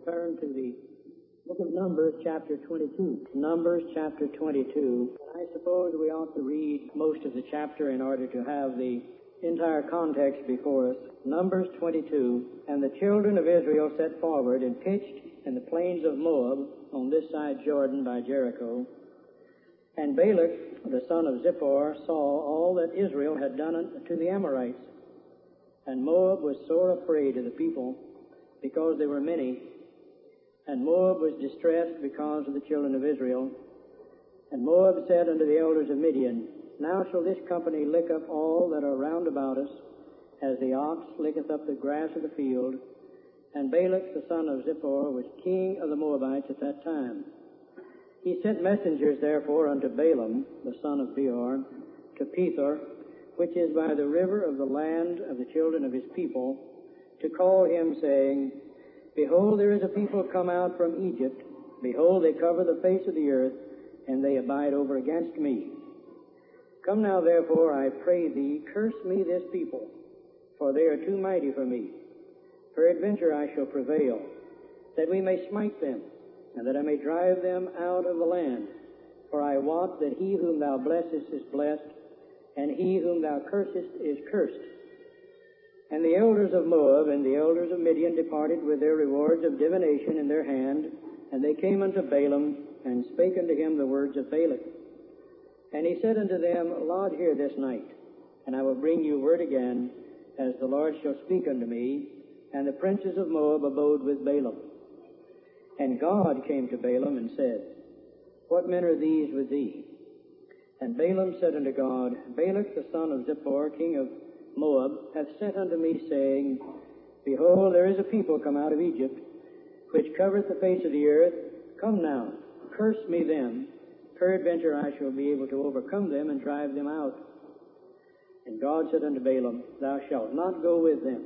turn to the book of Numbers, chapter 22. Numbers, chapter 22. I suppose we ought to read most of the chapter in order to have the entire context before us. Numbers 22. And the children of Israel set forward and pitched in the plains of Moab on this side Jordan by Jericho. And Balak, the son of Zippor, saw all that Israel had done to the Amorites. And Moab was sore afraid of the people, because they were many. And Moab was distressed because of the children of Israel. And Moab said unto the elders of Midian, Now shall this company lick up all that are round about us, as the ox licketh up the grass of the field. And Balak the son of Zippor was king of the Moabites at that time. He sent messengers therefore unto Balaam the son of Beor, to Pethor, which is by the river of the land of the children of his people, to call him, saying, Behold, there is a people come out from Egypt. Behold, they cover the face of the earth, and they abide over against me. Come now, therefore, I pray thee, curse me this people, for they are too mighty for me. Peradventure I shall prevail, that we may smite them, and that I may drive them out of the land. For I wot that he whom thou blessest is blessed, and he whom thou cursest is cursed. And the elders of Moab and the elders of Midian departed with their rewards of divination in their hand, and they came unto Balaam, and spake unto him the words of Balak. And he said unto them, Lodge here this night, and I will bring you word again, as the Lord shall speak unto me. And the princes of Moab abode with Balaam. And God came to Balaam and said, What men are these with thee? And Balaam said unto God, Balak the son of Zippor, king of Moab, hath sent unto me, saying, Behold, there is a people come out of Egypt, which covereth the face of the earth. Come now, curse me them. Peradventure I shall be able to overcome them and drive them out. And God said unto Balaam, Thou shalt not go with them.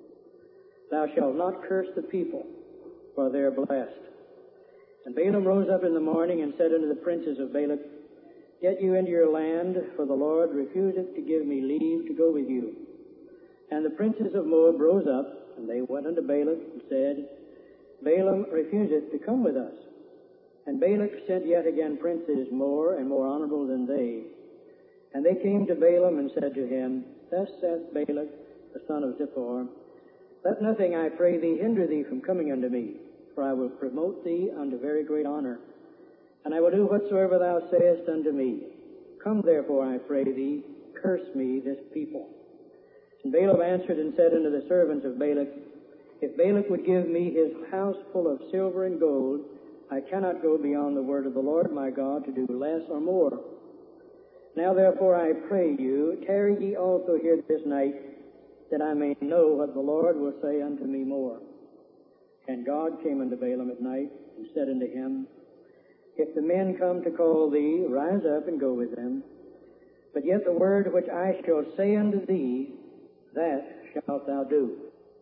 Thou shalt not curse the people, for they are blessed. And Balaam rose up in the morning and said unto the princes of Balak, Get you into your land, for the Lord refuseth to give me leave to go with you. And the princes of Moab rose up, and they went unto Balak and said, Balaam refuseth to come with us. And Balak sent yet again princes more and more honorable than they. And they came to Balaam and said to him, Thus saith Balak, the son of Zippor, Let nothing, I pray thee, hinder thee from coming unto me, for I will promote thee unto very great honor. And I will do whatsoever thou sayest unto me. Come therefore, I pray thee, curse me this people. And Balaam answered and said unto the servants of Balak, If Balak would give me his house full of silver and gold, I cannot go beyond the word of the Lord my God to do less or more. Now therefore I pray you, tarry ye also here this night, that I may know what the Lord will say unto me more. And God came unto Balaam at night, and said unto him, If the men come to call thee, rise up and go with them. But yet the word which I shall say unto thee, that shalt thou do.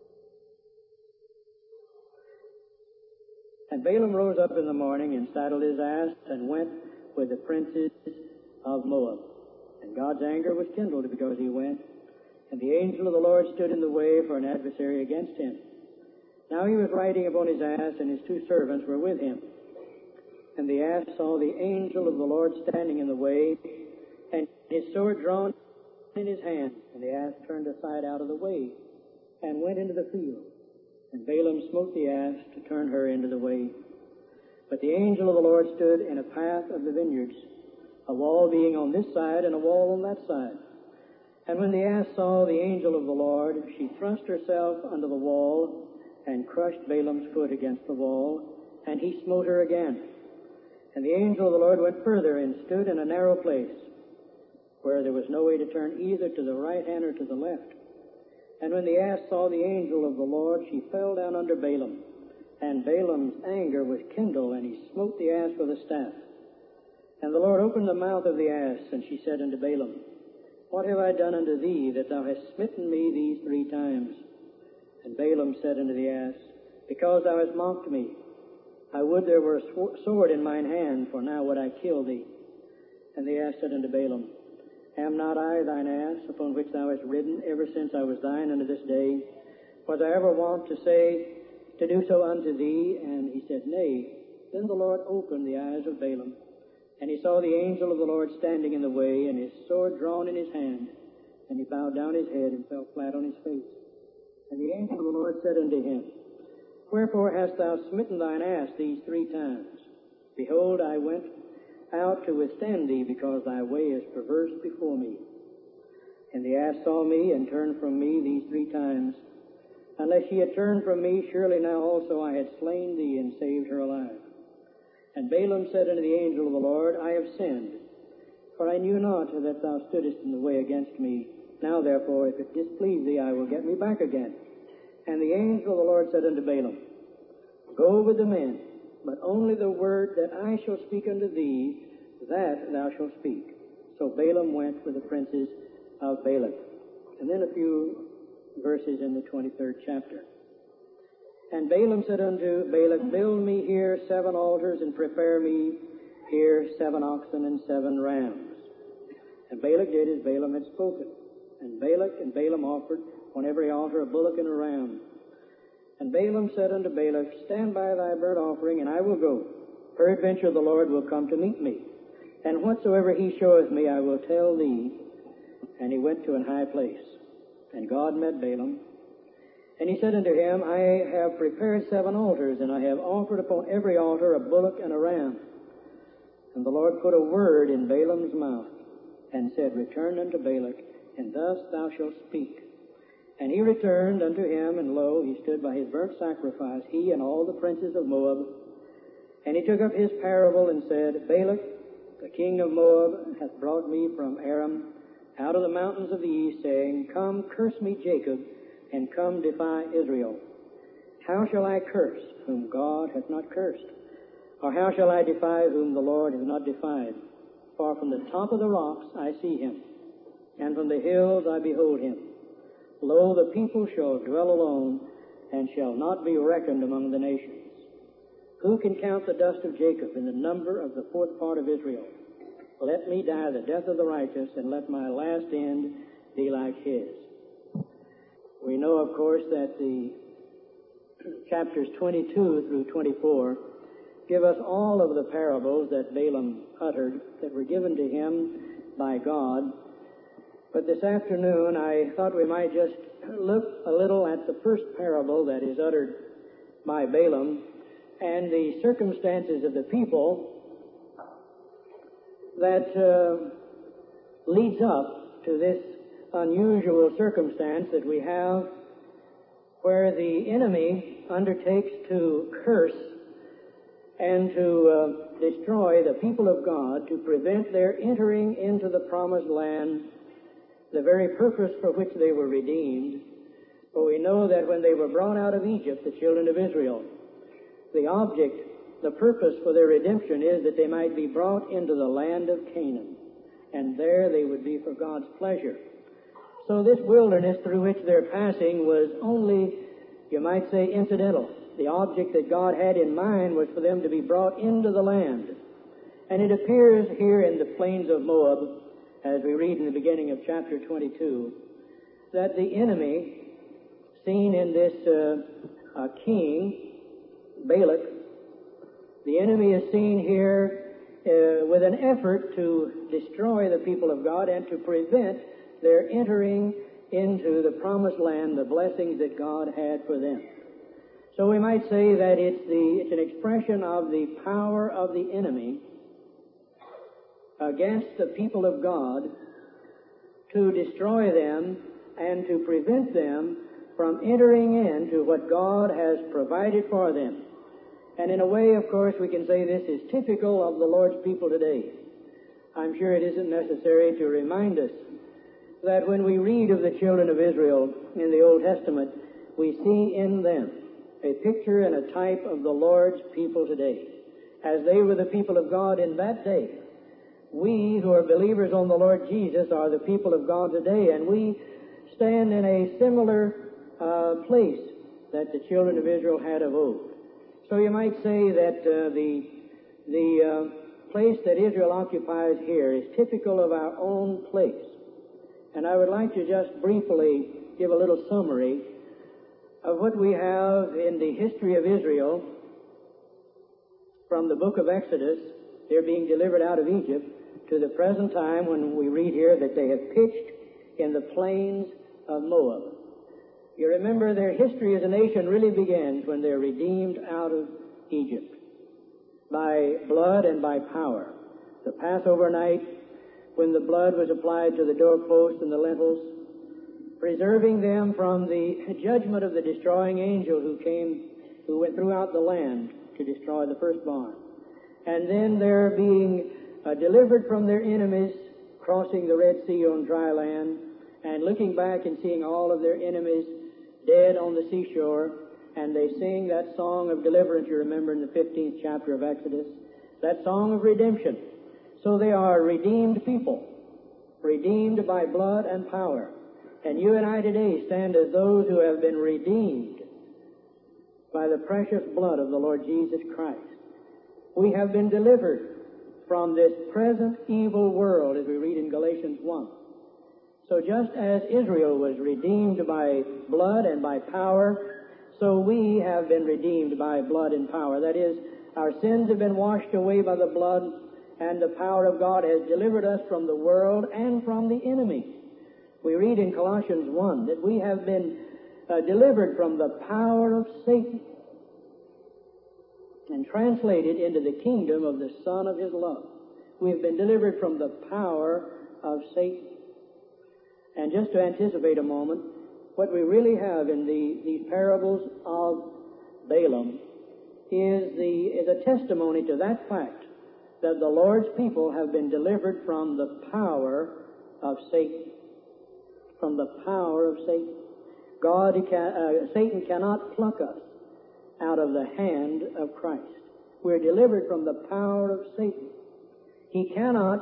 And Balaam rose up in the morning, and saddled his ass, and went with the princes of Moab. And God's anger was kindled because he went. And the angel of the Lord stood in the way for an adversary against him. Now he was riding upon his ass, and his two servants were with him. And the ass saw the angel of the Lord standing in the way, and his sword drawn in his hand. And the ass turned aside out of the way, and went into the field. And Balaam smote the ass to turn her into the way. But the angel of the Lord stood in a path of the vineyards, a wall being on this side and a wall on that side. And when the ass saw the angel of the Lord, she thrust herself under the wall, and crushed Balaam's foot against the wall, and he smote her again. And the angel of the Lord went further, and stood in a narrow place, where there was no way to turn either to the right hand or to the left. And when the ass saw the angel of the Lord, she fell down under Balaam. And Balaam's anger was kindled, and he smote the ass with a staff. And the Lord opened the mouth of the ass, and she said unto Balaam, What have I done unto thee, that thou hast smitten me these 3 times? And Balaam said unto the ass, Because thou hast mocked me. I would there were a sword in mine hand, for now would I kill thee. And the ass said unto Balaam, Am not I thine ass, upon which thou hast ridden ever since I was thine unto this day? Was I ever wont to say, to do so unto thee? And he said, Nay. Then the Lord opened the eyes of Balaam, and he saw the angel of the Lord standing in the way, and his sword drawn in his hand. And he bowed down his head and fell flat on his face. And the angel of the Lord said unto him, Wherefore hast thou smitten thine ass these 3 times? Behold, I went out to withstand thee, because thy way is perverse before me. And the ass saw me, and turned from me these 3 times. Unless she had turned from me, surely now also I had slain thee, and saved her alive. And Balaam said unto the angel of the Lord, I have sinned, for I knew not that thou stoodest in the way against me. Now therefore, if it displease thee, I will get me back again. And the angel of the Lord said unto Balaam, Go with the men, but only the word that I shall speak unto thee, that thou shalt speak. So Balaam went with the princes of Balak. And then a few verses in the 23rd chapter. And Balaam said unto Balak, Build me here 7 altars, and prepare me here 7 oxen and 7 rams. And Balak did as Balaam had spoken. And Balak and Balaam offered on every altar a bullock and a ram. And Balaam said unto Balak, Stand by thy burnt offering, and I will go. Peradventure the Lord will come to meet me. And whatsoever he showeth me, I will tell thee. And he went to an high place. And God met Balaam. And he said unto him, I have prepared 7 altars, and I have offered upon every altar a bullock and a ram. And the Lord put a word in Balaam's mouth, and said, Return unto Balak, and thus thou shalt speak. And he returned unto him, and lo, he stood by his burnt sacrifice, he and all the princes of Moab. And he took up his parable, and said, Balak, the king of Moab, hath brought me from Aram out of the mountains of the east, saying, Come, curse me, Jacob, and come defy Israel. How shall I curse whom God hath not cursed? Or how shall I defy whom the Lord hath not defied? For from the top of the rocks I see him, and from the hills I behold him. Lo, the people shall dwell alone, and shall not be reckoned among the nations. Who can count the dust of Jacob in the number of the 4th part of Israel? Let me die the death of the righteous, and let my last end be like his. We know, of course, that the chapters 22 through 24 give us all of the parables that Balaam uttered that were given to him by God. But this afternoon I thought we might just look a little at the first parable that is uttered by Balaam and the circumstances of the people that leads up to this unusual circumstance that we have where the enemy undertakes to curse and to destroy the people of God to prevent their entering into the promised land, the very purpose for which they were redeemed. For we know that when they were brought out of Egypt, the children of Israel, the object, the purpose for their redemption is that they might be brought into the land of Canaan, and there they would be for God's pleasure. So this wilderness through which they're passing was only, you might say, incidental. The object that God had in mind was for them to be brought into the land. And it appears here in the plains of Moab, as we read in the beginning of chapter 22, that the enemy, seen in this king, Balak, the enemy is seen here with an effort to destroy the people of God and to prevent their entering into the promised land, the blessings that God had for them. So we might say that it's an expression of the power of the enemy against the people of God to destroy them and to prevent them from entering into what God has provided for them. And in a way, of course, we can say this is typical of the Lord's people today. I'm sure it isn't necessary to remind us that when we read of the children of Israel in the Old Testament, we see in them a picture and a type of the Lord's people today. As they were the people of God in that day, we who are believers on the Lord Jesus are the people of God today, and we stand in a similar place that the children of Israel had of old. So you might say that the place that Israel occupies here is typical of our own place. And I would like to just briefly give a little summary of what we have in the history of Israel from the book of Exodus, they're being delivered out of Egypt, to the present time when we read here that they have pitched in the plains of Moab. You remember their history as a nation really begins when they're redeemed out of Egypt by blood and by power. The Passover night, when the blood was applied to the doorposts and the lintels, preserving them from the judgment of the destroying angel who went throughout the land to destroy the firstborn. And then they're being delivered from their enemies, crossing the Red Sea on dry land, and looking back and seeing all of their enemies dead on the seashore, and they sing that song of deliverance, you remember, in the 15th chapter of Exodus, that song of redemption. So they are redeemed people, redeemed by blood and power. And you and I today stand as those who have been redeemed by the precious blood of the Lord Jesus Christ. We have been delivered from this present evil world, as we read in Galatians 1. So just as Israel was redeemed by blood and by power, so we have been redeemed by blood and power. That is, our sins have been washed away by the blood, and the power of God has delivered us from the world and from the enemy. We read in Colossians 1 that we have been delivered from the power of Satan and translated into the kingdom of the Son of His love. We have been delivered from the power of Satan. And just to anticipate a moment, what we really have in these parables of Balaam is a testimony to that fact that the Lord's people have been delivered from the power of Satan. From the power of Satan. Satan cannot pluck us out of the hand of Christ. We're delivered from the power of Satan. He cannot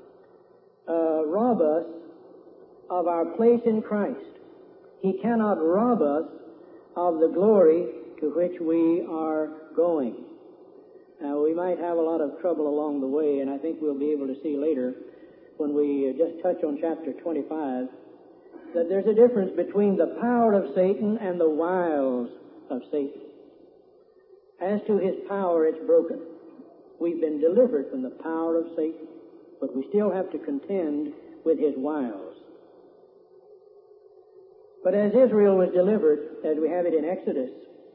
rob us of our place in Christ. He cannot rob us of the glory to which we are going. Now, we might have a lot of trouble along the way, and I think we'll be able to see later when we just touch on chapter 25 that there's a difference between the power of Satan and the wiles of Satan. As to his power, it's broken. We've been delivered from the power of Satan, but we still have to contend with his wiles. But as Israel was delivered, as we have it in Exodus,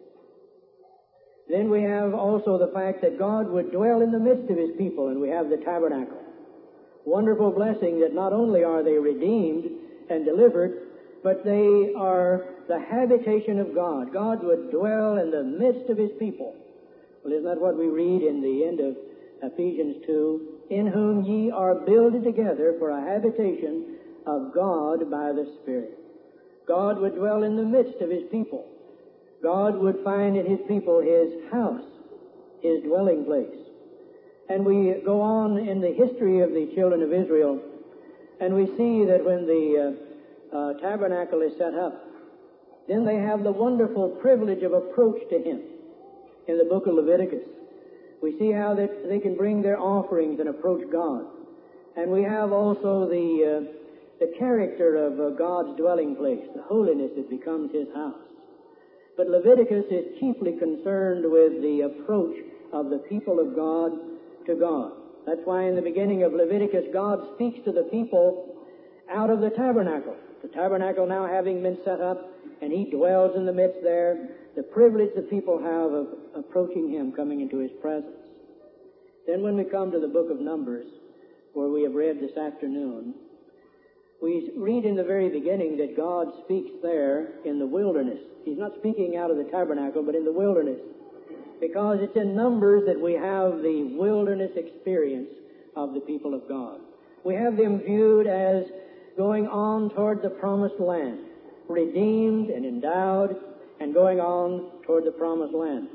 then we have also the fact that God would dwell in the midst of his people, and we have the tabernacle. Wonderful blessing that not only are they redeemed and delivered, but they are the habitation of God. God would dwell in the midst of his people. Well, isn't that what we read in the end of Ephesians 2? In whom ye are builded together for a habitation of God by the Spirit. God would dwell in the midst of his people. God would find in his people his house, his dwelling place. And we go on in the history of the children of Israel, and we see that when the tabernacle is set up, then they have the wonderful privilege of approach to him. In the book of Leviticus, we see how that they can bring their offerings and approach God. And we have also the character of God's dwelling place, the holiness that becomes his house. But Leviticus is chiefly concerned with the approach of the people of God to God. That's why in the beginning of Leviticus, God speaks to the people out of the tabernacle. The tabernacle now having been set up, and he dwells in the midst there, the privilege the people have of approaching him, coming into his presence. Then when we come to the book of Numbers, where we have read this afternoon, we read in the very beginning that God speaks there in the wilderness. He's not speaking out of the tabernacle, but in the wilderness. Because it's in Numbers that we have the wilderness experience of the people of God. We have them viewed as going on toward the promised land, redeemed and endowed, and going on toward the promised land.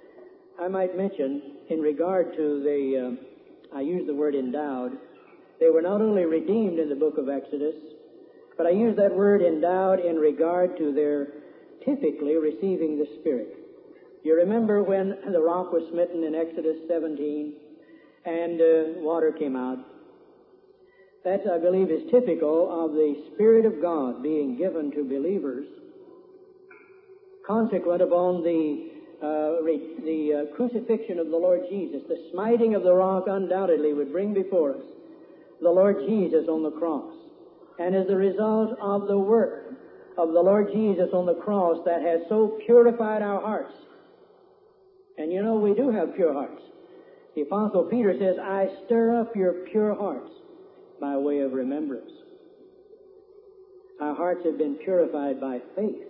I might mention, in regard to I use the word endowed, they were not only redeemed in the book of Exodus, but I use that word endowed in regard to their typically receiving the Spirit. You remember when the rock was smitten in Exodus 17 and water came out. That, I believe, is typical of the Spirit of God being given to believers consequent upon the crucifixion of the Lord Jesus. The smiting of the rock undoubtedly would bring before us the Lord Jesus on the cross. And as a result of the work of the Lord Jesus on the cross that has so purified our hearts, and you know we do have pure hearts. The Apostle Peter says, I stir up your pure hearts by way of remembrance. Our hearts have been purified by faith.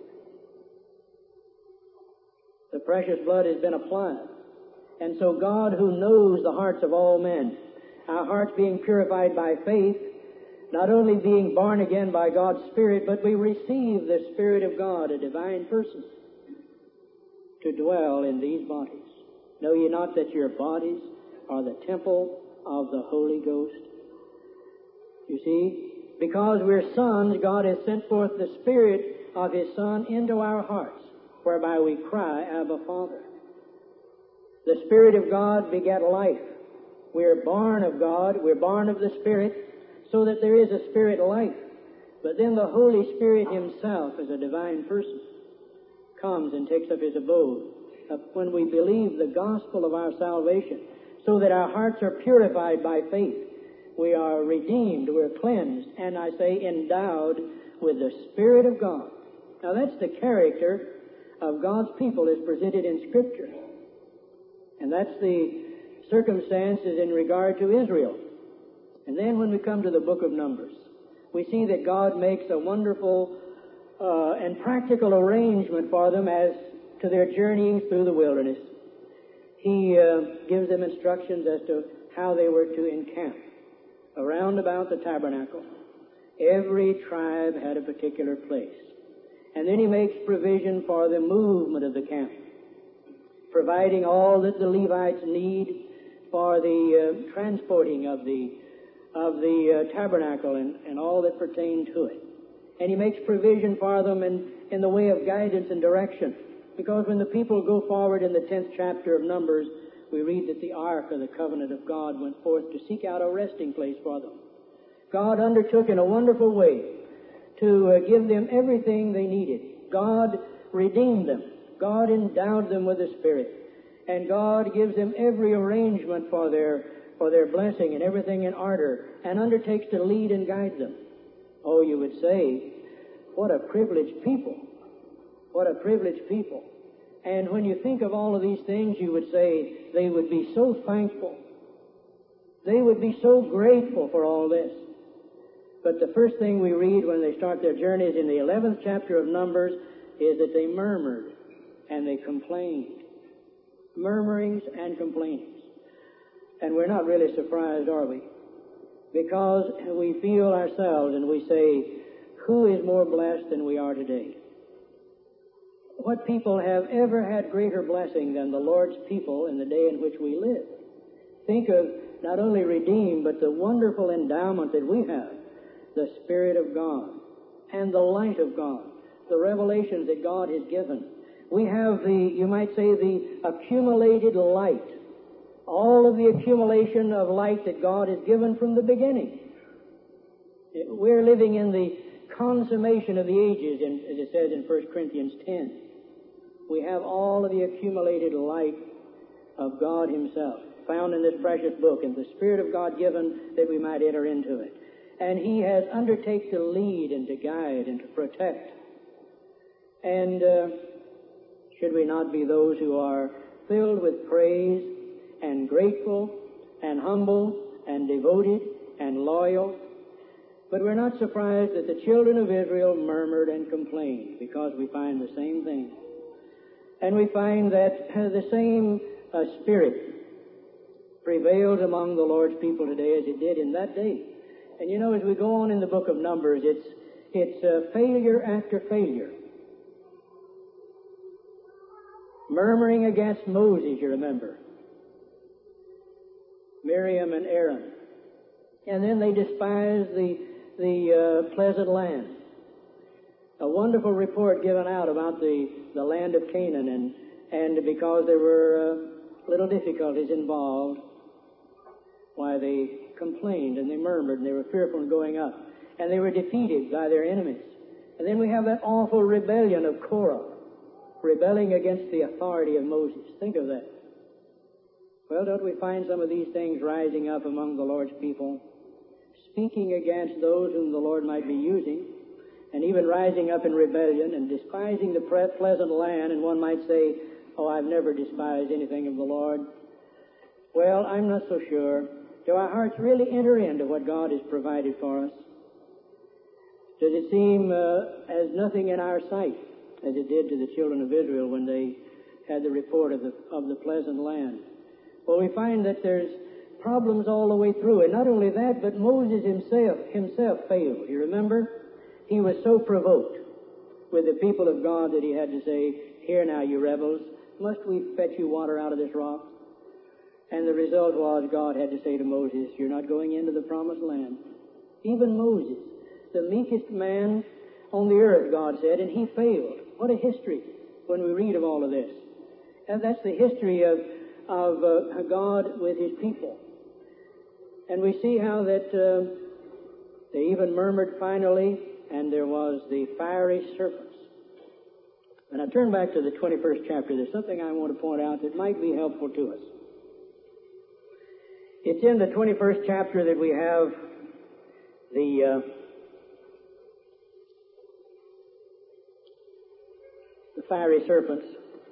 The precious blood has been applied. And so God, who knows the hearts of all men, our hearts being purified by faith, not only being born again by God's Spirit, but we receive the Spirit of God, a divine person, to dwell in these bodies. Know ye not that your bodies are the temple of the Holy Ghost? You see, because we're sons, God has sent forth the Spirit of His Son into our hearts, whereby we cry, Abba, Father. The Spirit of God begat life. We're born of God, we're born of the Spirit, so that there is a Spirit life. But then the Holy Spirit Himself, as a divine person, comes and takes up His abode when we believe the gospel of our salvation, so that our hearts are purified by faith. We are redeemed, we're cleansed, and I say endowed with the Spirit of God. Now that's the character of God's people as presented in Scripture. And that's the circumstances in regard to Israel. And then when we come to the book of Numbers, we see that God makes a wonderful and practical arrangement for them as to their journeying through the wilderness. He gives them instructions as to how they were to encamp around about the tabernacle. Every tribe had a particular place. And then He makes provision for the movement of the camp, providing all that the Levites need for the transporting of the tabernacle and all that pertained to it. And He makes provision for them in the way of guidance and direction. Because when the people go forward in the 10th chapter of Numbers, we read that the Ark of the Covenant of God went forth to seek out a resting place for them. God undertook in a wonderful way to give them everything they needed. God redeemed them. God endowed them with the Spirit. And God gives them every arrangement for their blessing and everything in order, and undertakes to lead and guide them. Oh, you would say, what a privileged people. What a privileged people. And when you think of all of these things, you would say they would be so thankful. They would be so grateful for all this. But the first thing we read when they start their journeys in the 11th chapter of Numbers is that they murmured and they complained. Murmurings and complainings. And we're not really surprised, are we? Because we feel ourselves and we say, who is more blessed than we are today? What people have ever had greater blessing than the Lord's people in the day in which we live? Think of not only redeemed, but the wonderful endowment that we have, the Spirit of God and the light of God, the revelations that God has given. We have you might say, the accumulated light, all of the accumulation of light that God has given from the beginning. We're living in the consummation of the ages, as it says in 1 Corinthians 10. We have all of the accumulated light of God Himself found in this precious book, and the Spirit of God given that we might enter into it. And He has undertaken to lead and to guide and to protect. And should we not be those who are filled with praise and grateful and humble and devoted and loyal? But we're not surprised that the children of Israel murmured and complained, because we find the same thing. And we find that the same spirit prevails among the Lord's people today as it did in that day. And you know, as we go on in the book of Numbers, it's failure after failure. Murmuring against Moses, you remember. Miriam and Aaron. And then they despised the pleasant land. A wonderful report given out about the land of Canaan, and because there were little difficulties involved, why they complained and they murmured and they were fearful of going up, and they were defeated by their enemies. And then we have that awful rebellion of Korah. rebelling against the authority of Moses. Think of that. Well, don't we find some of these things rising up among the Lord's people, speaking against those whom the Lord might be using, and even rising up in rebellion and despising the pleasant land, and one might say, oh, I've never despised anything of the Lord. Well, I'm not so sure. Do our hearts really enter into what God has provided for us? Does it seem as nothing in our sight, as it did to the children of Israel when they had the report of the pleasant land? Well, we find that there's problems all the way through. And not only that, but Moses himself failed. You remember? He was so provoked with the people of God that he had to say, here now, you rebels, must we fetch you water out of this rock? And the result was God had to say to Moses, you're not going into the promised land. Even Moses, the meekest man on the earth, God said, and he failed. What a history when we read of all of this. And that's the history of God with his people. And we see how that they even murmured finally, and there was the fiery serpents. And I turn back to the 21st chapter. There's something I want to point out that might be helpful to us. It's in the 21st chapter that we have the fiery serpents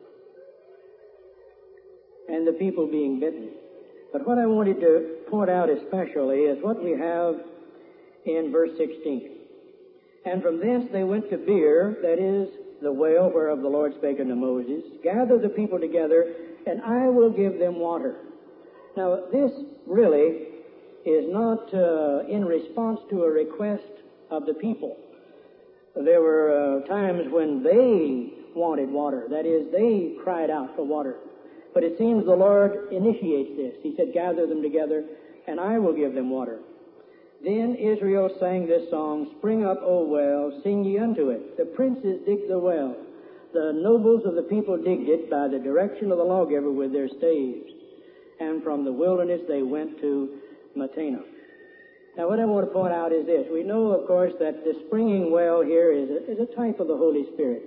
and the people being bitten. But what I wanted to point out especially is what we have in verse 16. And from thence they went to Beer, that is the well whereof the Lord spake unto Moses, gather the people together, and I will give them water. Now, this really is not in response to a request of the people. There were times when they wanted water. That is, they cried out for water. But it seems the Lord initiates this. He said, gather them together, and I will give them water. Then Israel sang this song, Spring up, O well, sing ye unto it. The princes digged the well. The nobles of the people digged it by the direction of the lawgiver with their staves. And from the wilderness they went to Mattanah. Now what I want to point out is this. We know, of course, that the springing well here is a type of the Holy Spirit.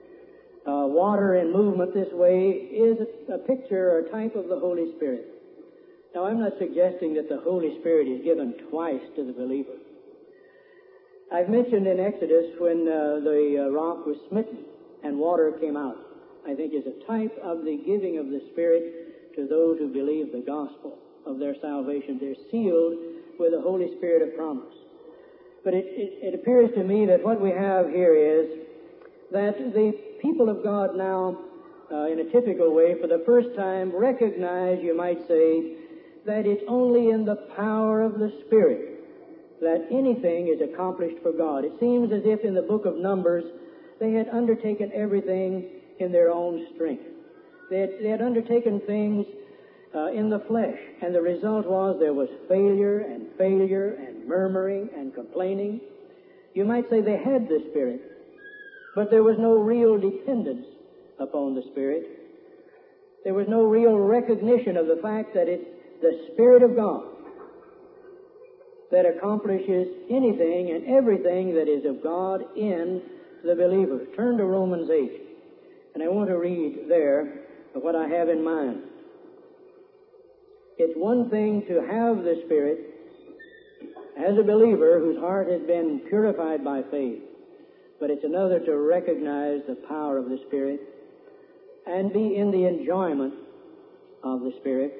Water in movement this way is a picture or a type of the Holy Spirit. Now, I'm not suggesting that the Holy Spirit is given twice to the believer. I've mentioned in Exodus when the rock was smitten and water came out. I think is a type of the giving of the Spirit to those who believe the gospel of their salvation. They're sealed with the Holy Spirit of promise. But it appears to me that what we have here is that the people of God now, in a typical way, for the first time, recognize, you might say, that it's only in the power of the Spirit that anything is accomplished for God. It seems as if in the book of Numbers they had undertaken everything in their own strength. They had undertaken things in the flesh, and the result was there was failure and murmuring and complaining. You might say they had the Spirit, but there was no real dependence upon the Spirit. There was no real recognition of the fact that it's the Spirit of God that accomplishes anything and everything that is of God in the believer. Turn to Romans 8, and I want to read there what I have in mind. It's one thing to have the Spirit as a believer whose heart has been purified by faith, but it's another to recognize the power of the Spirit and be in the enjoyment of the Spirit.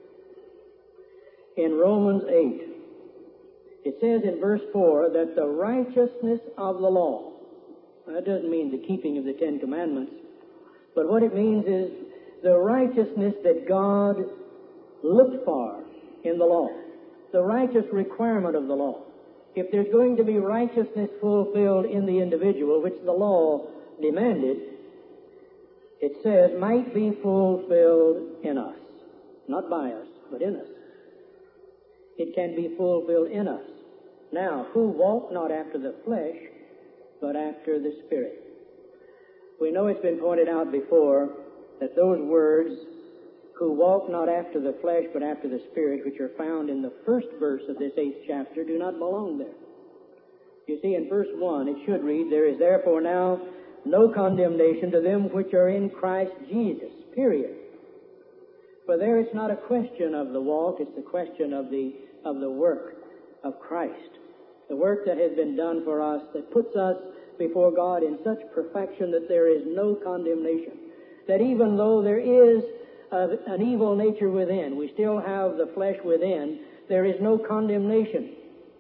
In Romans 8, it says in verse 4 that the righteousness of the law, that doesn't mean the keeping of the Ten Commandments, but what it means is the righteousness that God looked for in the law, the righteous requirement of the law. If there's going to be righteousness fulfilled in the individual, which the law demanded, it says might be fulfilled in us. Not by us, but in us. It can be fulfilled in us. Now, who walk not after the flesh, but after the Spirit. We know it's been pointed out before that those words, who walk not after the flesh, but after the Spirit, which are found in the first verse of this 8th chapter, do not belong there. You see, in verse 1, it should read, there is therefore now no condemnation to them which are in Christ Jesus, period. For there it's not a question of the walk, it's the question of the work of Christ. The work that has been done for us that puts us before God in such perfection that there is no condemnation. That even though there is an evil nature within, we still have the flesh within, there is no condemnation.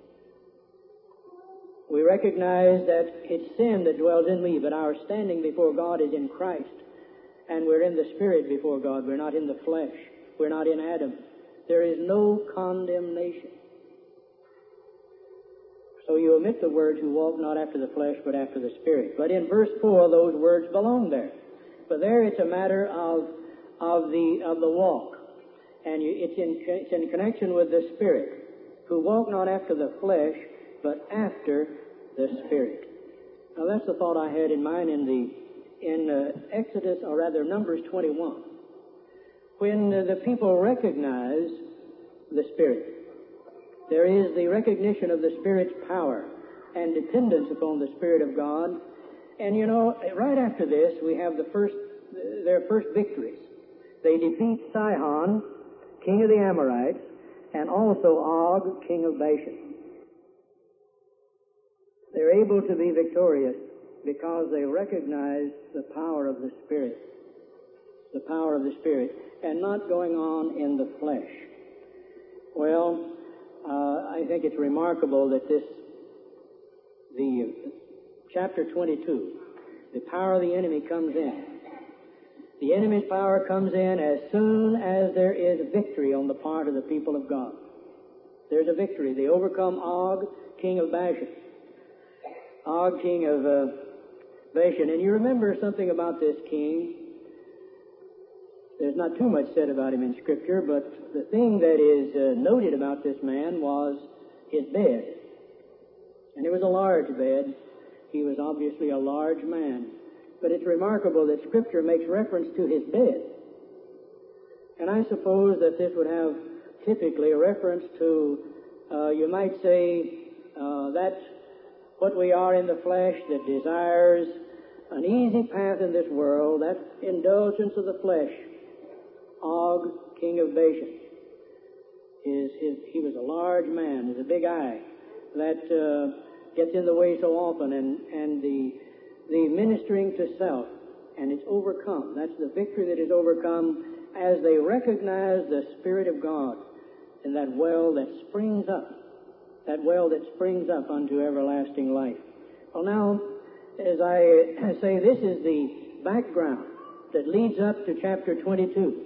We recognize that it's sin that dwells in me, but our standing before God is in Christ. And we're in the Spirit before God. We're not in the flesh. We're not in Adam. There is no condemnation. So you omit the words, who walk not after the flesh, but after the Spirit. But in verse 4, those words belong there. But there it's a matter of the walk. And it's in connection with the Spirit, who walk not after the flesh, but after the Spirit. Now that's the thought I had in mind in Exodus, or rather Numbers 21. When the people recognize the Spirit, there is the recognition of the Spirit's power and dependence upon the Spirit of God. And you know, right after this, we have their first victories. They defeat Sihon, king of the Amorites, and also Og, king of Bashan. They're able to be victorious because they recognize the power of the Spirit. The power of the Spirit, and not going on in the flesh. Well, I think it's remarkable that the chapter 22, the power of the enemy comes in. The enemy's power comes in as soon as there is victory on the part of the people of God. There's a victory. They overcome Og, king of Bashan. Og, king of Bashan. And you remember something about this king. There's not too much said about him in Scripture, but the thing that is noted about this man was his bed. And it was a large bed. He was obviously a large man. But it's remarkable that Scripture makes reference to his bed. And I suppose that this would have typically a reference to, you might say, that what we are in the flesh that desires an easy path in this world, that indulgence of the flesh. Og, king of Bashan. He was a large man with a big eye that gets in the way so often, and the ministering to self, and it's overcome. That's the victory that is overcome as they recognize the Spirit of God in that well that springs up unto everlasting life. Well, now, as I say, this is the background that leads up to chapter 22.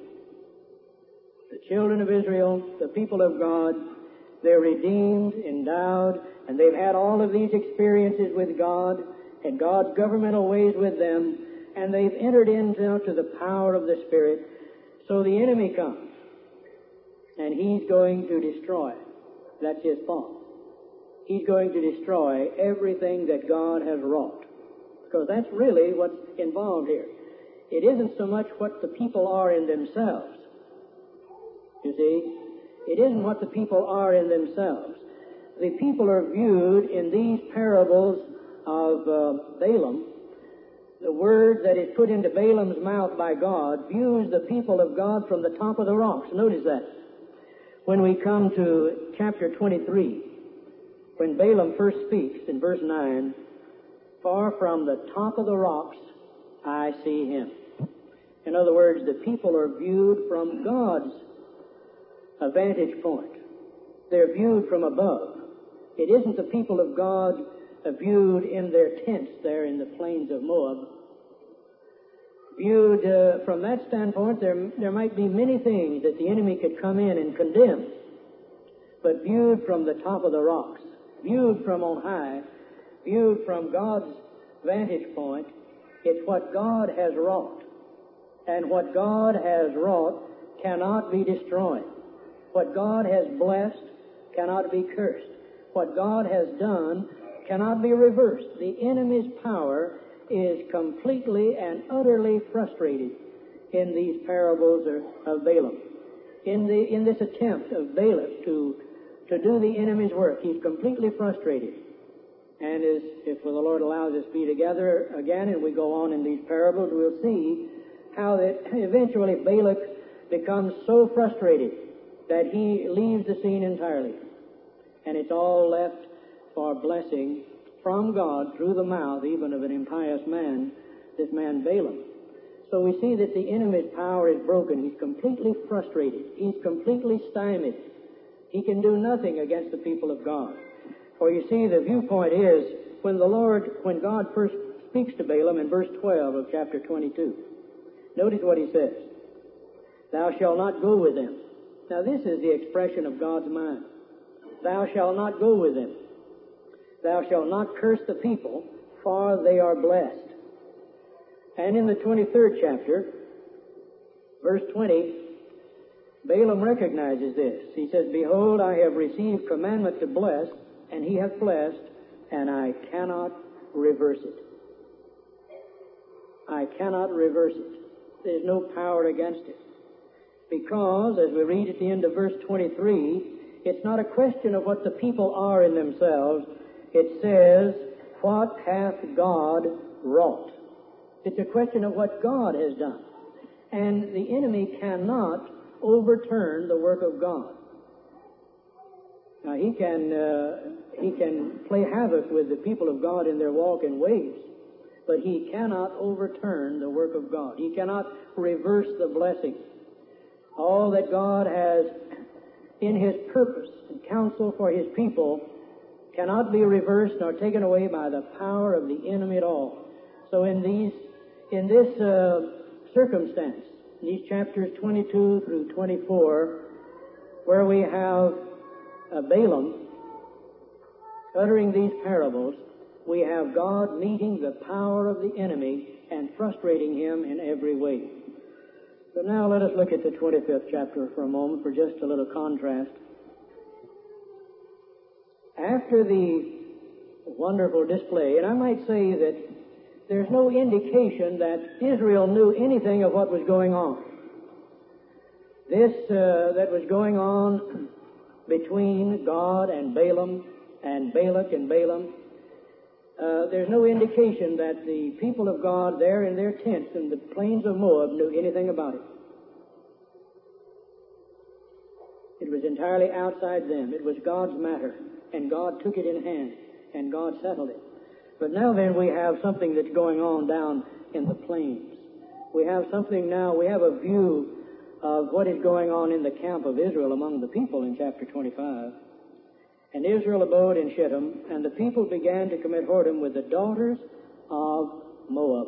The children of Israel, the people of God, they're redeemed, endowed, and they've had all of these experiences with God and God's governmental ways with them, and they've entered into the power of the Spirit. So the enemy comes, and he's going to destroy. That's his thought. He's going to destroy everything that God has wrought. Because that's really what's involved here. It isn't so much what the people are in themselves. You see, it isn't what the people are in themselves. The people are viewed in these parables of Balaam. The word that is put into Balaam's mouth by God views the people of God from the top of the rocks. Notice that. When we come to chapter 23, when Balaam first speaks in verse 9, "For from the top of the rocks I see him." In other words, the people are viewed from God's vantage point. They're viewed from above. It isn't the people of God viewed in their tents there in the plains of Moab. Viewed from that standpoint, there might be many things that the enemy could come in and condemn. But viewed from the top of the rocks, viewed from on high, viewed from God's vantage point, it's what God has wrought. And what God has wrought cannot be destroyed. What God has blessed cannot be cursed. What God has done cannot be reversed. The enemy's power is completely and utterly frustrated in these parables of Balaam. In this attempt of Balak to do the enemy's work, he's completely frustrated. And if the Lord allows us to be together again and we go on in these parables, we'll see how that eventually Balak becomes so frustrated that he leaves the scene entirely. And it's all left for blessing from God through the mouth even of an impious man, this man Balaam. So we see that the enemy's power is broken. He's completely frustrated. He's completely stymied. He can do nothing against the people of God. For you see, the viewpoint is when God first speaks to Balaam in verse 12 of chapter 22. Notice what he says. Thou shalt not go with them. Now this is the expression of God's mind. Thou shalt not go with them. Thou shalt not curse the people, for they are blessed. And in the 23rd chapter, verse 20, Balaam recognizes this. He says, Behold, I have received commandment to bless, and he hath blessed, and I cannot reverse it. I cannot reverse it. There's no power against it. Because, as we read at the end of verse 23, it's not a question of what the people are in themselves. It says, What hath God wrought? It's a question of what God has done. And the enemy cannot overturn the work of God. Now, he can play havoc with the people of God in their walk and ways, but he cannot overturn the work of God. He cannot reverse the blessing. All that God has in his purpose and counsel for his people cannot be reversed nor taken away by the power of the enemy at all. So in this circumstance, these chapters 22 through 24, where we have Balaam uttering these parables, we have God meeting the power of the enemy and frustrating him in every way. So now let us look at the 25th chapter for a moment for just a little contrast. After the wonderful display, and I might say that there's no indication that Israel knew anything of what was going on. This that was going on between God and Balaam and Balak and Balaam, there's no indication that the people of God there in their tents in the plains of Moab knew anything about it. It was entirely outside them. It was God's matter, and God took it in hand, and God settled it. But now then we have something that's going on down in the plains. We have something now, we have a view of what is going on in the camp of Israel among the people in chapter 25. And Israel abode in Shittim, and the people began to commit whoredom with the daughters of Moab.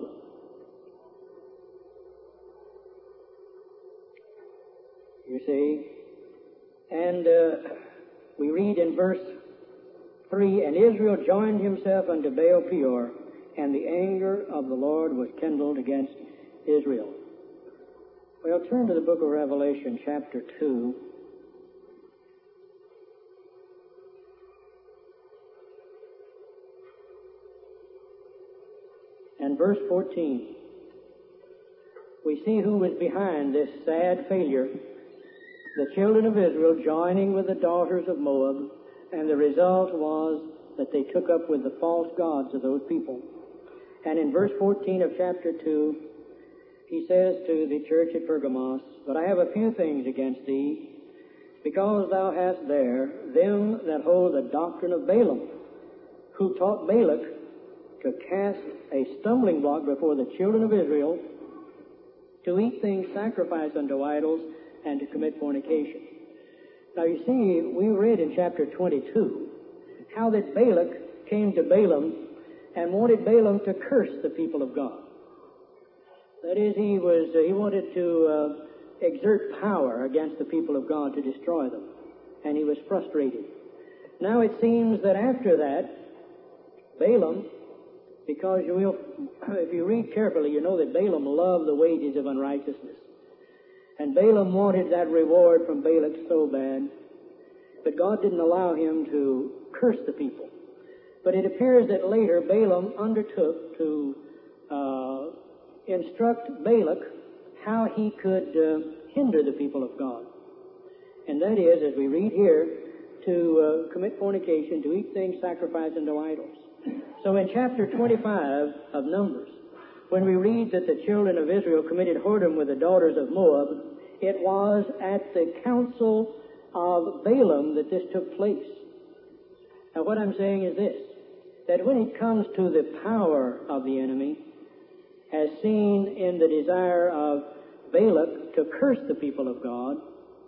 You see? And we read in verse 3, And Israel joined himself unto Baal Peor, and the anger of the Lord was kindled against Israel. Well, turn to the book of Revelation, chapter 2. And verse 14. We see who was behind this sad failure. The children of Israel joining with the daughters of Moab, and the result was that they took up with the false gods of those people. And in verse 14 of chapter 2, he says to the church at Pergamos, But I have a few things against thee, because thou hast there them that hold the doctrine of Balaam, who taught Balak to cast a stumbling block before the children of Israel, to eat things sacrificed unto idols, and to commit fornication. Now you see, we read in chapter 22 how that Balak came to Balaam and wanted Balaam to curse the people of God. That is, he wanted to exert power against the people of God to destroy them, and he was frustrated. Now it seems that after that, Balaam, because if you read carefully, you know that Balaam loved the wages of unrighteousness. And Balaam wanted that reward from Balak so bad, but God didn't allow him to curse the people. But it appears that later Balaam undertook to instruct Balak how he could hinder the people of God. And that is, as we read here, to commit fornication, to eat things sacrificed unto idols. So in chapter 25 of Numbers, when we read that the children of Israel committed whoredom with the daughters of Moab, it was at the council of Balaam that this took place. Now what I'm saying is this, that when it comes to the power of the enemy, as seen in the desire of Balak to curse the people of God,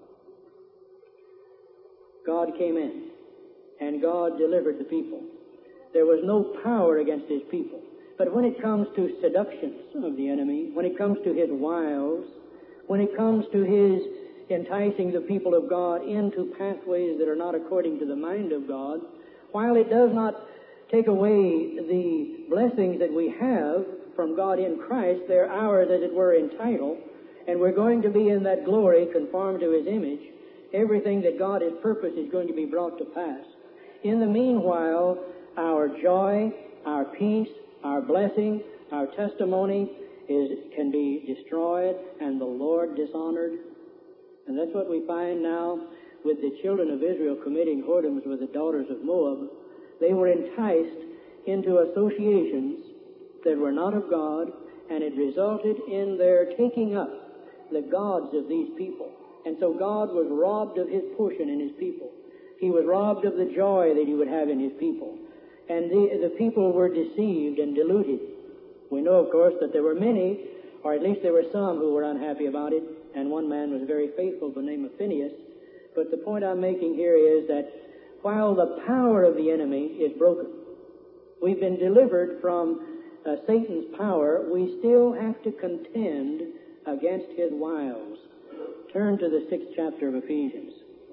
God came in, and God delivered the people. There was no power against his people. But when it comes to seductions of the enemy, when it comes to his wiles, when it comes to his enticing the people of God into pathways that are not according to the mind of God, while it does not take away the blessings that we have from God in Christ, they're ours, as it were, in title, and we're going to be in that glory conformed to his image. Everything that God has purposed is going to be brought to pass. In the meanwhile, our joy, our peace, our blessing, our testimony can be destroyed and the Lord dishonored. And that's what we find now with the children of Israel committing whoredoms with the daughters of Moab. They were enticed into associations that were not of God, and it resulted in their taking up the gods of these people. And so God was robbed of his portion in his people. He was robbed of the joy that he would have in his people. And the people were deceived and deluded. We know, of course, that there were many, or at least there were some who were unhappy about it, and one man was very faithful by the name of Phineas. But the point I'm making here is that while the power of the enemy is broken, we've been delivered from Satan's power, we still have to contend against his wiles. Turn to the 6th chapter of Ephesians.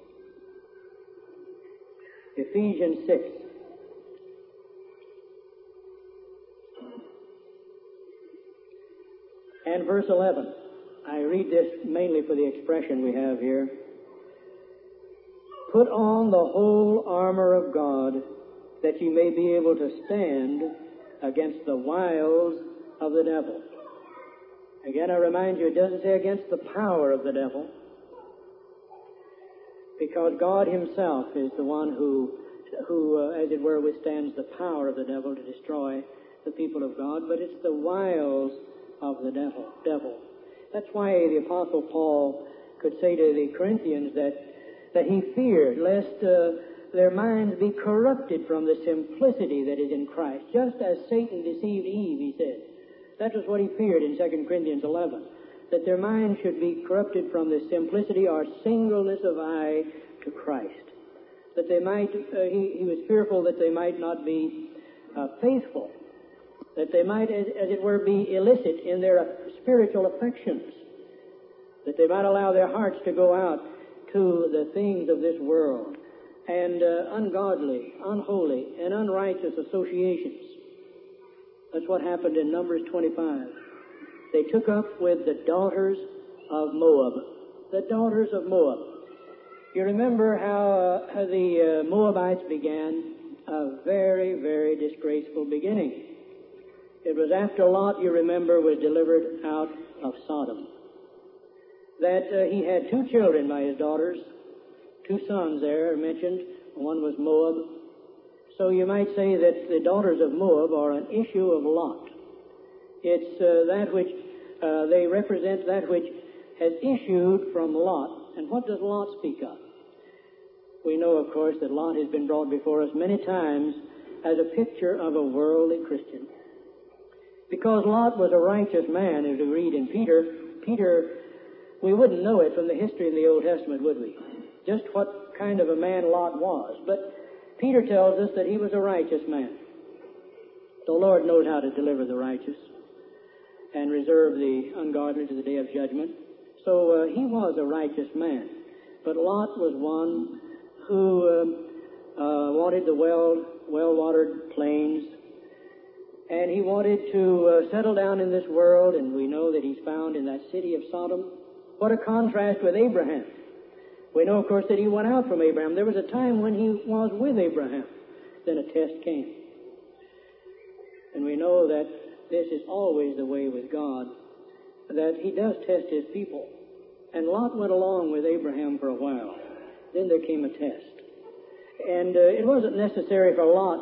Ephesians 6. And verse 11. I read this mainly for the expression we have here. Put on the whole armor of God, that ye may be able to stand against the wiles of the devil. Again, I remind you, it doesn't say against the power of the devil, because God himself is the one who, as it were, withstands the power of the devil to destroy the people of God, but it's the wiles of the devil. That's why the Apostle Paul could say to the Corinthians that he feared lest their minds be corrupted from the simplicity that is in Christ, just as Satan deceived Eve, he said. That was what he feared in 2 Corinthians 11, that their minds should be corrupted from the simplicity or singleness of eye to Christ. That they might, he was fearful that they might not be faithful, that they might, as it were, be illicit in their spiritual affections, that they might allow their hearts to go out to the things of this world, and ungodly, unholy, and unrighteous associations. That's what happened in Numbers 25. They took up with the daughters of Moab. The daughters of Moab. You remember how the Moabites began a very, very disgraceful beginning. It was after Lot, you remember, was delivered out of Sodom, that he had 2 children by his daughters. 2 sons there are mentioned. One was Moab. So you might say that the daughters of Moab are an issue of Lot. It's that which they represent that which has issued from Lot. And what does Lot speak of? We know, of course, that Lot has been brought before us many times as a picture of a worldly Christian. Because Lot was a righteous man, as we read in Peter, we wouldn't know it from the history of the Old Testament, would we? Just what kind of a man Lot was. But Peter tells us that he was a righteous man. The Lord knows how to deliver the righteous and reserve the ungodly to the day of judgment. So he was a righteous man. But Lot was one who wanted the well-watered plains, and he wanted to settle down in this world, and we know that he's found in that city of Sodom. What a contrast with Abraham. We know, of course, that he went out from Abraham. There was a time when he was with Abraham. Then a test came. And we know that this is always the way with God, that he does test his people. And Lot went along with Abraham for a while. Then there came a test. And it wasn't necessary for Lot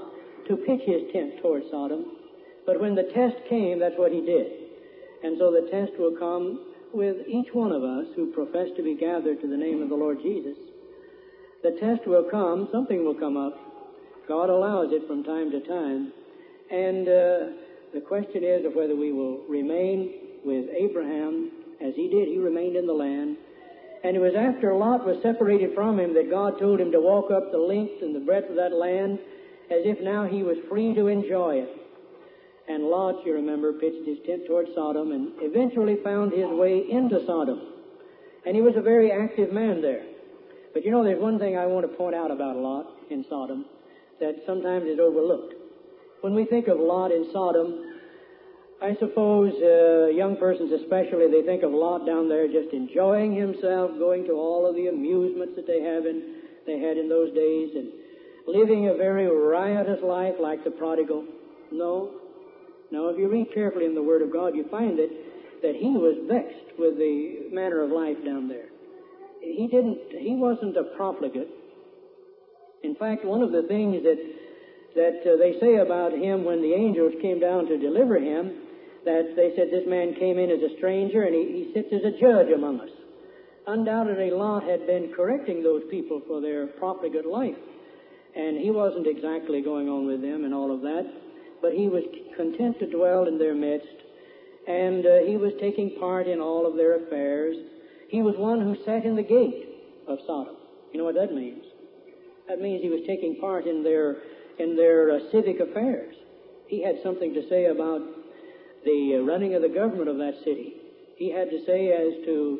to pitch his tent toward Sodom. But when the test came, that's what he did. And so the test will come with each one of us who profess to be gathered to the name of the Lord Jesus. The test will come, something will come up. God allows it from time to time. And the question is of whether we will remain with Abraham as he did. He remained in the land. And it was after Lot was separated from him that God told him to walk up the length and the breadth of that land as if now he was free to enjoy it. And Lot, you remember, pitched his tent toward Sodom and eventually found his way into Sodom. And he was a very active man there. But you know, there's one thing I want to point out about Lot in Sodom that sometimes is overlooked. When we think of Lot in Sodom, I suppose young persons especially, they think of Lot down there just enjoying himself, going to all of the amusements that they had in those days, and living a very riotous life like the prodigal. No, if you read carefully in the Word of God, you find that he was vexed with the manner of life down there. He wasn't a profligate. In fact, one of the things that they say about him when the angels came down to deliver him, that they said this man came in as a stranger and he sits as a judge among us. Undoubtedly, Lot had been correcting those people for their profligate life, and he wasn't exactly going on with them and all of that, but he was content to dwell in their midst, and he was taking part in all of their affairs. He was one who sat in the gate of Sodom. You know what that means? That means he was taking part in their civic affairs. He had something to say about the running of the government of that city. He had to say as to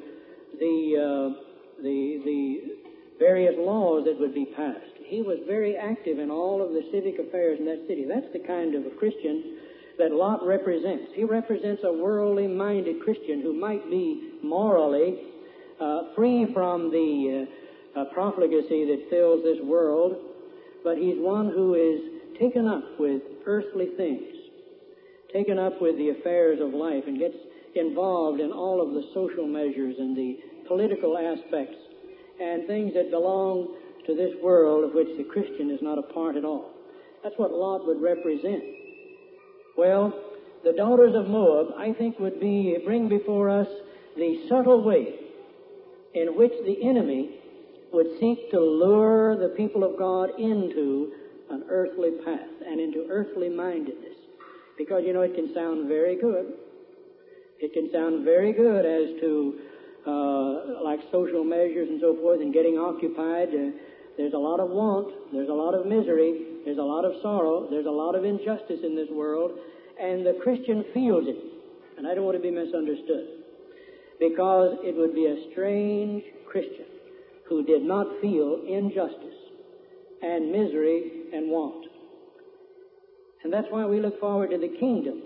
the various laws that would be passed. He was very active in all of the civic affairs in that city. That's the kind of a Christian that Lot represents. He represents a worldly-minded Christian who might be morally free from the profligacy that fills this world, but he's one who is taken up with earthly things, taken up with the affairs of life, and gets involved in all of the social measures and the political aspects and things that belong to this world of which the Christian is not a part at all. That's what Lot would represent. Well, the daughters of Moab, I think, would bring before us the subtle way in which the enemy would seek to lure the people of God into an earthly path and into earthly mindedness. Because, you know, it can sound very good. It can sound very good as to like social measures and so forth and getting occupied. There's a lot of want. There's a lot of misery. There's a lot of sorrow. There's a lot of injustice in this world. And the Christian feels it. And I don't want to be misunderstood. Because it would be a strange Christian who did not feel injustice and misery and want. And that's why we look forward to the kingdom.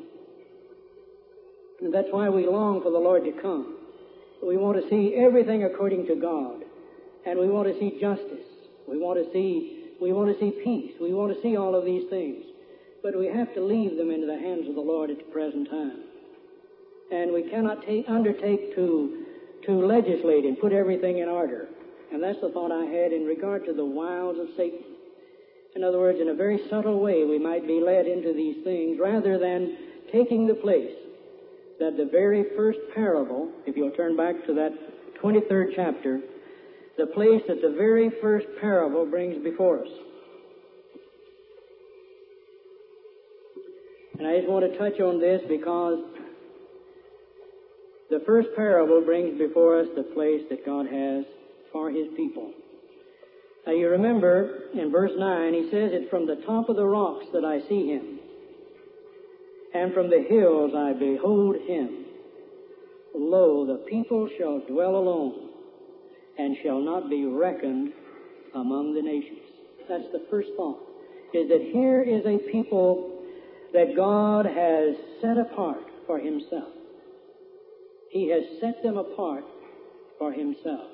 And that's why we long for the Lord to come. We want to see everything according to God. And we want to see justice. We want to see peace. We want to see all of these things. But we have to leave them into the hands of the Lord at the present time. And we cannot undertake to legislate and put everything in order. And that's the thought I had in regard to the wiles of Satan. In other words, in a very subtle way, we might be led into these things rather than taking the place that the very first parable, if you'll turn back to that 23rd chapter, the place that the very first parable brings before us. And I just want to touch on this because the first parable brings before us the place that God has for His people. Now you remember in verse 9, he says, "It's from the top of the rocks that I see Him, and from the hills I behold Him. Lo, the people shall dwell alone, and shall not be reckoned among the nations." That's the first thought, is that here is a people that God has set apart for Himself. He has set them apart for Himself.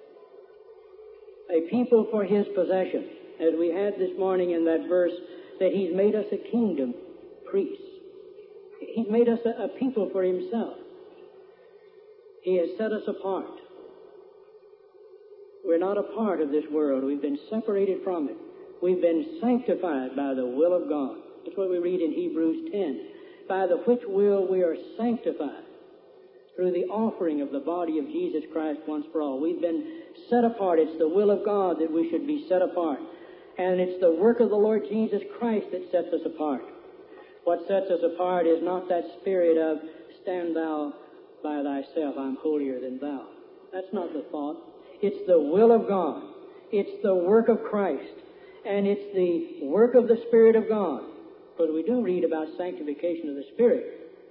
A people for His possession, as we had this morning in that verse, that He's made us a kingdom, priests. He's made us a people for Himself. He has set us apart. We're not a part of this world. We've been separated from it. We've been sanctified by the will of God. That's what we read in Hebrews 10. By the which will we are sanctified through the offering of the body of Jesus Christ once for all. We've been set apart. It's the will of God that we should be set apart. And it's the work of the Lord Jesus Christ that sets us apart. What sets us apart is not that spirit of, stand thou by thyself, I'm holier than thou. That's not the thought. It's the will of God. It's the work of Christ. And it's the work of the Spirit of God. Because we do read about sanctification of the Spirit.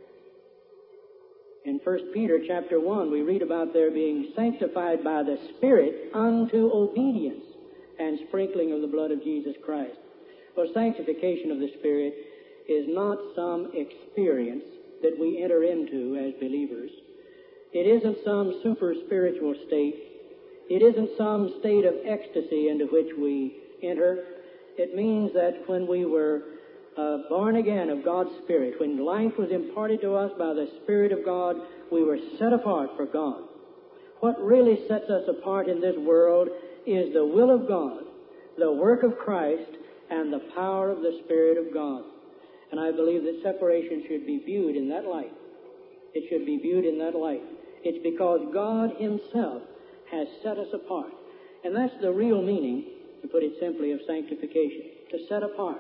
In 1 Peter chapter 1, we read about their being sanctified by the Spirit unto obedience and sprinkling of the blood of Jesus Christ. Well, sanctification of the Spirit is not some experience that we enter into as believers. It isn't some super spiritual state. It isn't some state of ecstasy into which we enter. It means that when we were born again of God's Spirit, when life was imparted to us by the Spirit of God, we were set apart for God. What really sets us apart in this world is the will of God, the work of Christ, and the power of the Spirit of God. And I believe that separation should be viewed in that light. It should be viewed in that light. It's because God Himself has set us apart. And that's the real meaning, to put it simply, of sanctification, to set apart.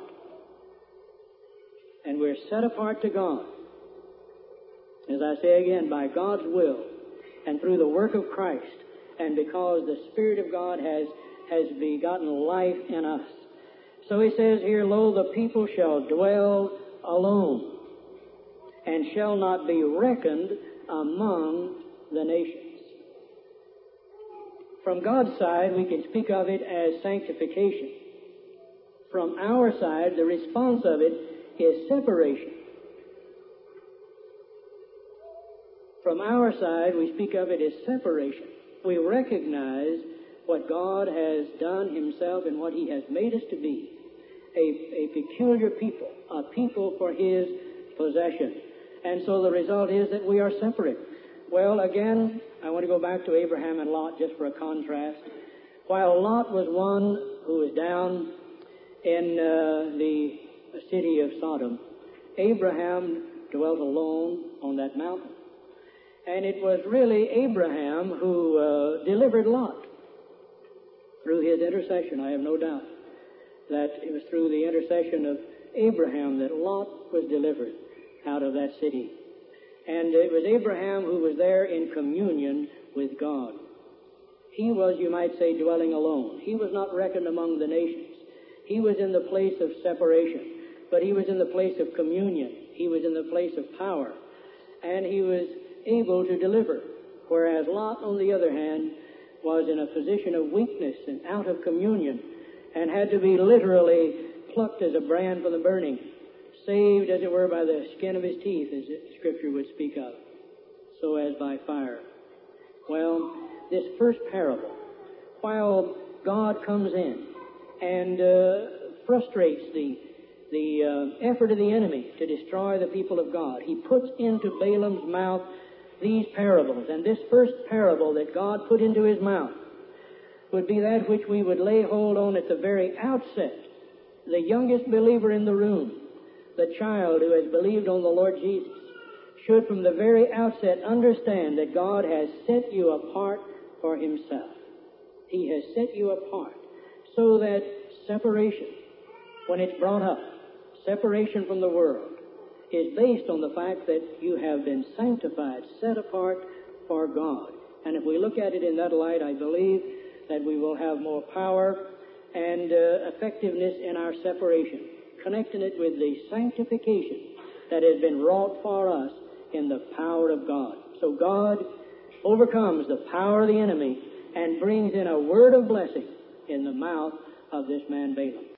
And we're set apart to God. As I say again, by God's will and through the work of Christ, and because the Spirit of God has begotten life in us. So He says here, lo, the people shall dwell alone, and shall not be reckoned among the nations. From God's side, we can speak of it as sanctification. From our side, the response of it is separation. From our side, we speak of it as separation. We recognize what God has done Himself and what He has made us to be. A peculiar people, a people for His possession. And so the result is that we are separate. Well, again, I want to go back to Abraham and Lot just for a contrast. While Lot was one who was down in the city of Sodom, Abraham dwelt alone on that mountain. And it was really Abraham who delivered Lot through his intercession. I have no doubt that it was through the intercession of Abraham that Lot was delivered out of that city. And it was Abraham who was there in communion with God. He was, you might say, dwelling alone. He was not reckoned among the nations. He was in the place of separation, but he was in the place of communion. He was in the place of power, and he was able to deliver. Whereas Lot, on the other hand, was in a position of weakness and out of communion, and had to be literally plucked as a brand from the burning, saved, as it were, by the skin of his teeth, as Scripture would speak of, so as by fire. Well, this first parable, while God comes in and frustrates the effort of the enemy to destroy the people of God, He puts into Balaam's mouth these parables. And this first parable that God put into his mouth would be that which we would lay hold on at the very outset. The youngest believer in the room, the child who has believed on the Lord Jesus, should from the very outset understand that God has set you apart for Himself. He has set you apart so that separation, when it's brought up, separation from the world, is based on the fact that you have been sanctified, set apart for God. And if we look at it in that light, I believe that we will have more power and effectiveness in our separation, connecting it with the sanctification that has been wrought for us in the power of God. So God overcomes the power of the enemy and brings in a word of blessing in the mouth of this man Balaam.